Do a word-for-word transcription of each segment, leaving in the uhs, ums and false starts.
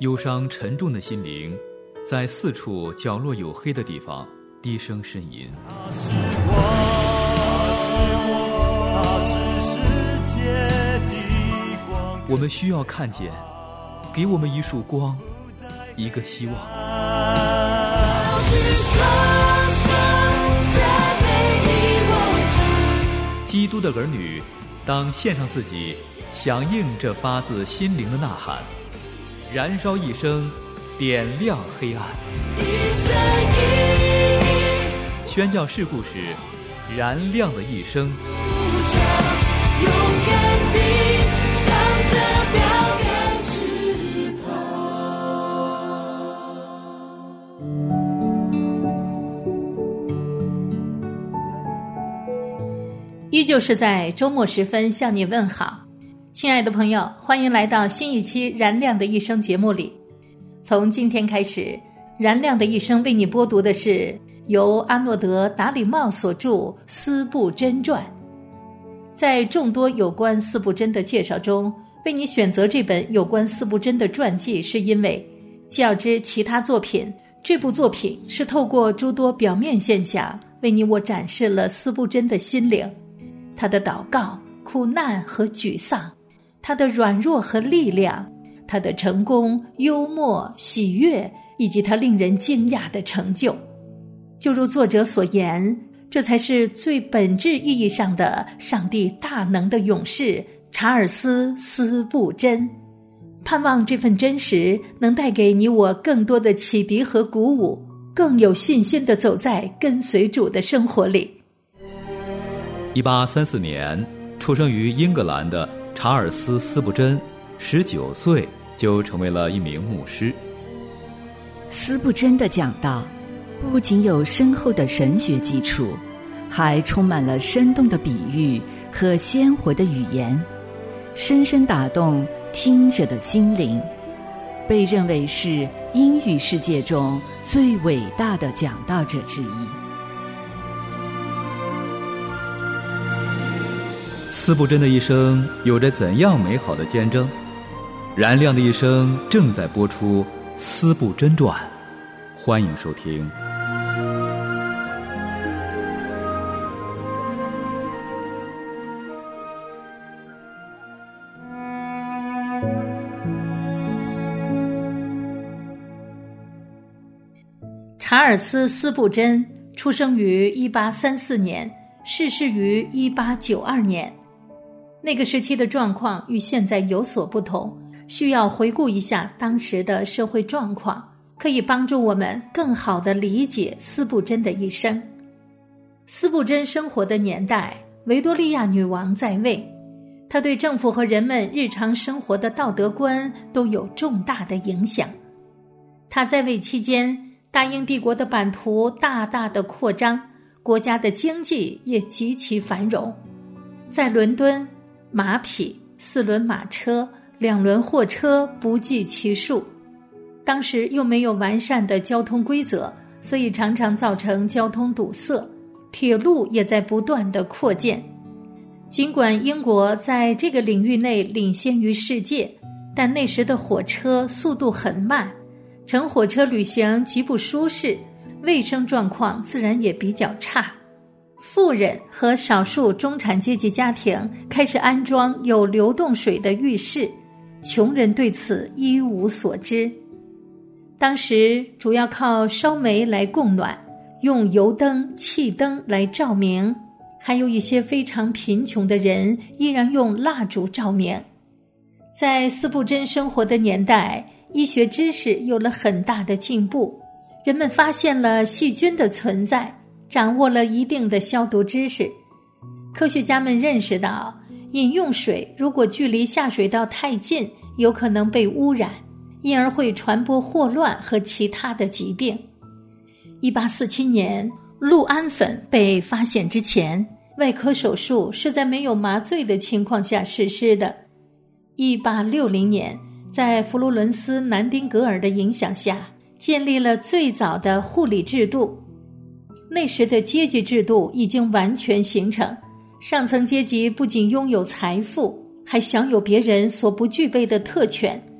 忧伤沉重的心灵在四处角落有黑的地方低声呻吟。 他是我，他是世界的光。 我们需要看见，给我们一束光，一个希望。基督的儿女当献上自己，响应这发自心灵的呐喊，燃烧一生，点亮黑暗。宣教士故事，燃亮的一生。 勇敢地向着标杆直跑。 依旧是在周末时分向你问好，亲爱的朋友，欢迎来到新一期燃亮的一生节目里。从今天开始，燃亮的一生为你播读的是由阿诺德·达里茂所著《司布真传》。在众多有关司布真的介绍中，为你选择这本有关司布真的传记，是因为较之其他作品，这部作品是透过诸多表面现象为你我展示了司布真的心灵，他的祷告、苦难和沮丧，他的软弱和力量，他的成功、幽默、喜悦，以及他令人惊讶的成就。就如作者所言，这才是最本质意义上的上帝大能的勇士查尔斯·司布真。盼望这份真实能带给你我更多的启迪和鼓舞，更有信心地走在跟随主的生活里。 一八三四年出生于英格兰的查尔斯·司布真，十九岁就成为了一名牧师。 司布真的讲道不仅有深厚的神学基础，还充满了生动的比喻和鲜活的语言，深深打动听者的心灵，被认为是英语世界中最伟大的讲道者之一。 司布真的一生有着怎样美好的见证？燃亮的一生正在播出《司布真传》，欢迎收听。 查尔斯·司布真出生于一八三四年，逝世于一八九二年。那个时期的状况与现在有所不同，需要回顾一下当时的社会状况，可以帮助我们更好地理解司布真的一生。司布真生活的年代，维多利亚女王在位，她对政府和人们日常生活的道德观都有重大的影响。她在位期间，大英帝国的版图大大的扩张，国家的经济也极其繁荣。在伦敦，马匹、四轮马车、两轮货车不计其数。当时又没有完善的交通规则，所以常常造成交通堵塞，铁路也在不断的扩建。尽管英国在这个领域内领先于世界，但那时的火车速度很慢，乘火车旅行极不舒适，卫生状况自然也比较差。富人和少数中产阶级家庭开始安装有流动水的浴室，穷人对此一无所知。当时主要靠烧煤来供暖，用油灯、气灯来照明，还有一些非常贫穷的人依然用蜡烛照明。在司布真生活的年代，医学知识有了很大的进步，人们发现了细菌的存在，掌握了一定的消毒知识。科学家们认识到，饮用水如果距离下水道太近，有可能被污染，因而会传播霍乱和其他的疾病。一八四七年，氯胺粉被发现之前，外科手术是在没有麻醉的情况下实施的。一八六零年，在佛罗伦斯南丁格尔的影响下，建立了最早的护理制度。那时的阶级制度已经完全形成，上层阶级不仅拥有财富，还享有别人所不具备的特权。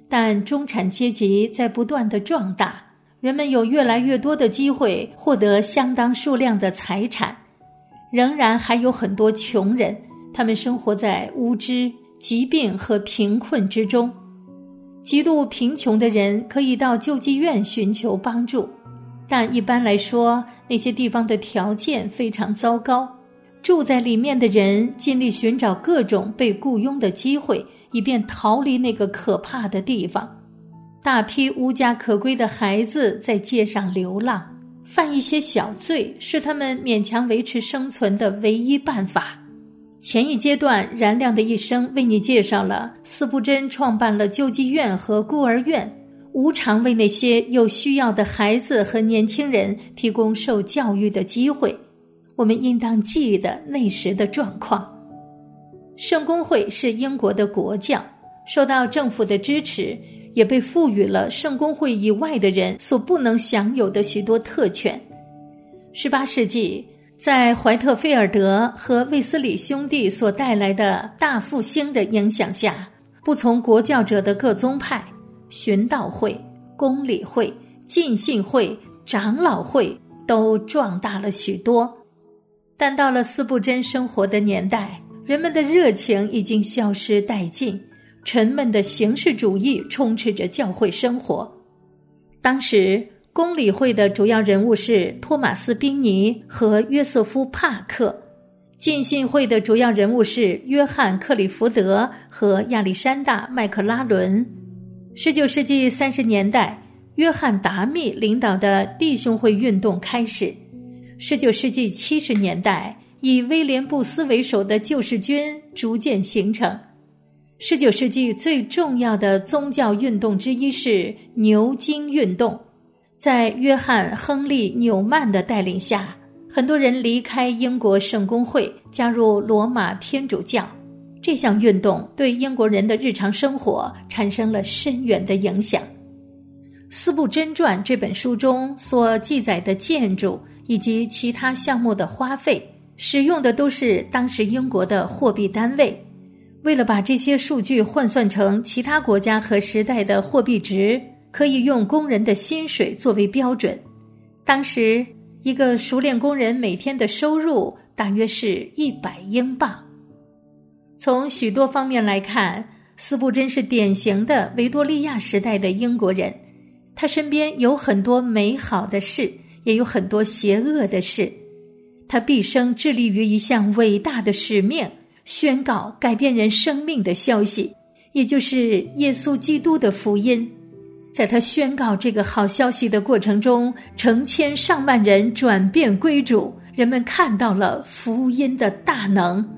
但中产阶级在不断的壮大，人们有越来越多的机会获得相当数量的财产。仍然还有很多穷人，他们生活在无知、疾病和贫困之中。极度贫穷的人可以到救济院寻求帮助，但一般来说，那些地方的条件非常糟糕，住在里面的人尽力寻找各种被雇佣的机会，以便逃离那个可怕的地方。大批无家可归的孩子在街上流浪，犯一些小罪是他们勉强维持生存的唯一办法。前一阶段燃亮的一生为你介绍了司布真创办了救济院和孤儿院，无偿为那些有需要的孩子和年轻人提供受教育的机会。我们应当记得那时的状况。圣公会是英国的国教，受到政府的支持，也被赋予了圣公会以外的人所不能享有的许多特权。十八世纪，在怀特菲尔德和卫斯理兄弟所带来的大复兴的影响下，不从国教者的各宗派，寻道会、公理会、浸信会、长老会都壮大了许多。但到了司布真生活的年代，人们的热情已经消失殆尽，沉闷的形式主义充斥着教会生活。当时公理会的主要人物是托马斯·宾尼和约瑟夫·帕克，浸信会的主要人物是约翰·克里福德和亚历山大·麦克拉伦。十九世纪三十年代，约翰·达密领导的弟兄会运动开始。十九世纪七十年代，以威廉·布斯为首的救世军逐渐形成。十九世纪最重要的宗教运动之一是牛津运动，在约翰·亨利·纽曼的带领下，很多人离开英国圣公会，加入罗马天主教。这项运动对英国人的日常生活产生了深远的影响。司布真传这本书中所记载的建筑以及其他项目的花费，使用的都是当时英国的货币单位。为了把这些数据换算成其他国家和时代的货币值，可以用工人的薪水作为标准。当时一个熟练工人每天的收入大约是一百英镑。从许多方面来看，司布真是典型的维多利亚时代的英国人。他身边有很多美好的事，也有很多邪恶的事。他毕生致力于一项伟大的使命，宣告改变人生命的消息，也就是耶稣基督的福音。在他宣告这个好消息的过程中，成千上万人转变归主，人们看到了福音的大能。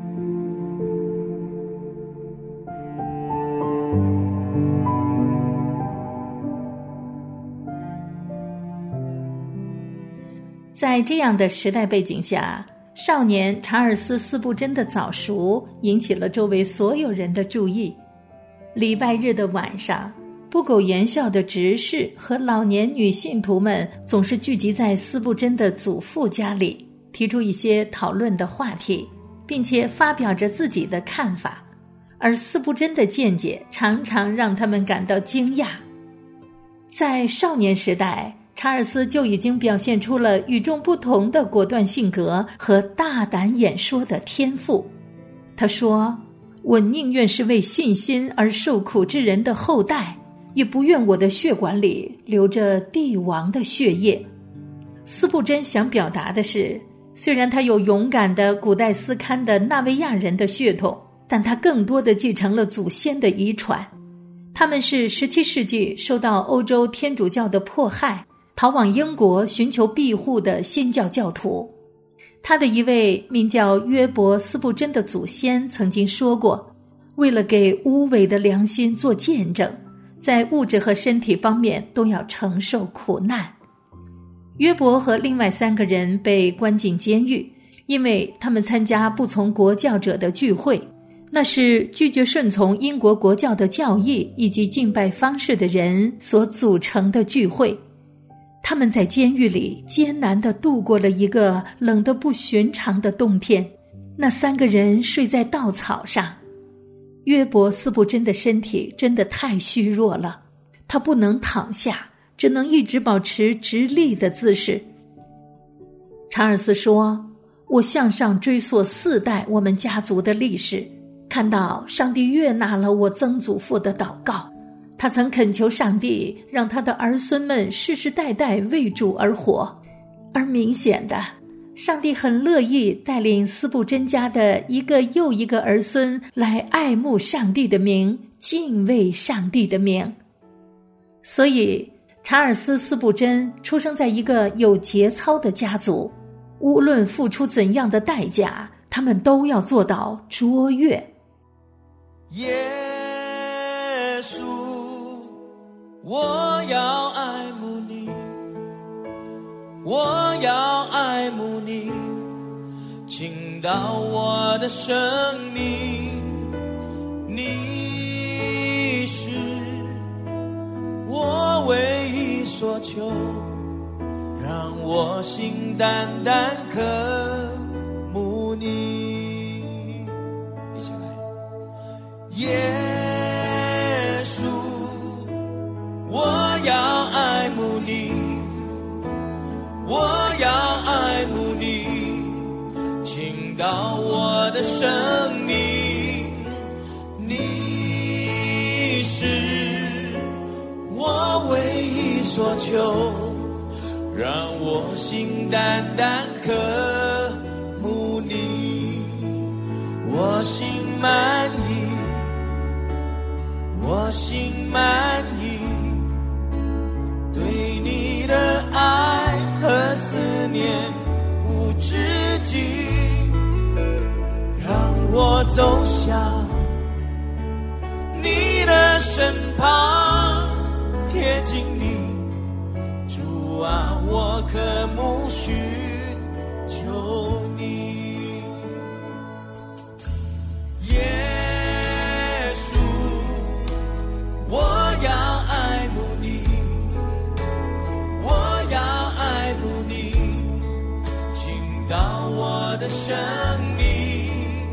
在这样的时代背景下，少年查尔斯·司布真的早熟引起了周围所有人的注意。礼拜日的晚上，不苟言笑的执事和老年女信徒们总是聚集在司布真的祖父家里，提出一些讨论的话题，并且发表着自己的看法，而司布真的见解常常让他们感到惊讶。在少年时代，查尔斯就已经表现出了与众不同的果断性格和大胆演说的天赋。他说，我宁愿是为信心而受苦之人的后代，也不愿我的血管里流着帝王的血液。司布真想表达的是，虽然他有勇敢的古代斯堪的纳维亚人的血统，但他更多的继承了祖先的遗传。他们是十七世纪受到欧洲天主教的迫害，逃往英国寻求庇护的新教教徒。他的一位名叫约伯·司布真的祖先曾经说过，为了给无伪的良心做见证，在物质和身体方面都要承受苦难。约伯和另外三个人被关进监狱，因为他们参加不从国教者的聚会，那是拒绝顺从英国国教的教义以及敬拜方式的人所组成的聚会。他们在监狱里艰难地度过了一个冷得不寻常的冬天，那三个人睡在稻草上。 约伯斯布真的身体真的太虚弱了，他不能躺下，只能一直保持直立的姿势。查尔斯说，我向上追溯四代我们家族的历史，看到上帝悦纳了我曾祖父的祷告，他曾恳求上帝让他的儿孙们世世代代为主而活，而明显的，上帝很乐意带领斯布真家的一个又一个儿孙来爱慕上帝的名，敬畏上帝的名。所以查尔斯·斯布真出生在一个有节操的家族，无论付出怎样的代价，他们都要做到卓越。 耶稣，我要爱慕你，我要爱慕你，倾倒我的生命，你是我唯一所求，让我心单单渴慕你。一起来，耶稣，我要爱慕你，我要爱慕你，倾倒我的生命，你是我唯一所求，让我心单单渴慕你。我心满意，我心满意，对你的爱和思念无止境，让我走向你的身旁，贴近你，主啊，我渴慕寻求你。耶稣，我要爱慕你，我要爱慕你，倾倒我的生命，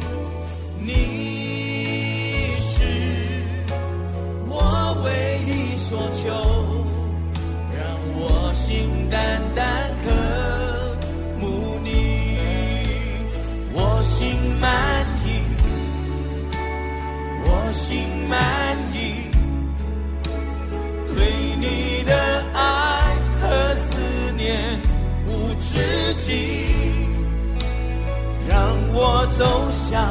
你是我唯一所求，让我心单单渴慕你。我心满意，我心满意，对你的爱和思念无止境，让我走向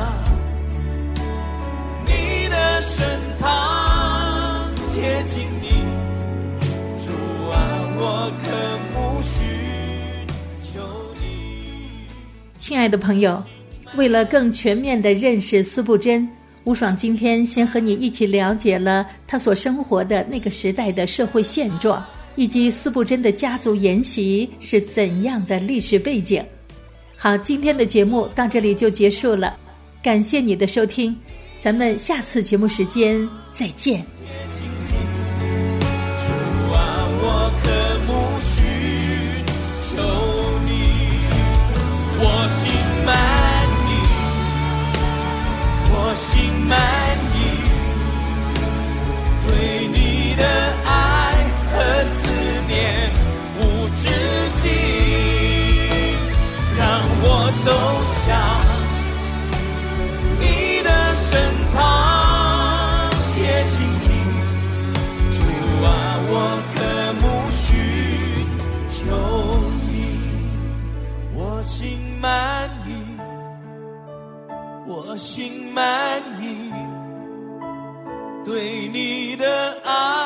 你的身旁，贴近你，主啊，我渴慕寻求你。 亲爱的朋友，为了更全面地认识斯布真，吴爽今天先和你一起了解了他所生活的那个时代的社会现状，以及斯布真的家族沿袭是怎样的历史背景。好，今天的节目到这里就结束了，感谢你的收听，咱们下次节目时间再见。 主啊，我渴慕寻求你，我心满意，我心满意，对你的爱和思念无止境，让我走向你的身旁，贴近你，主啊，我渴慕寻求你。我心满意，我心满意，对你的爱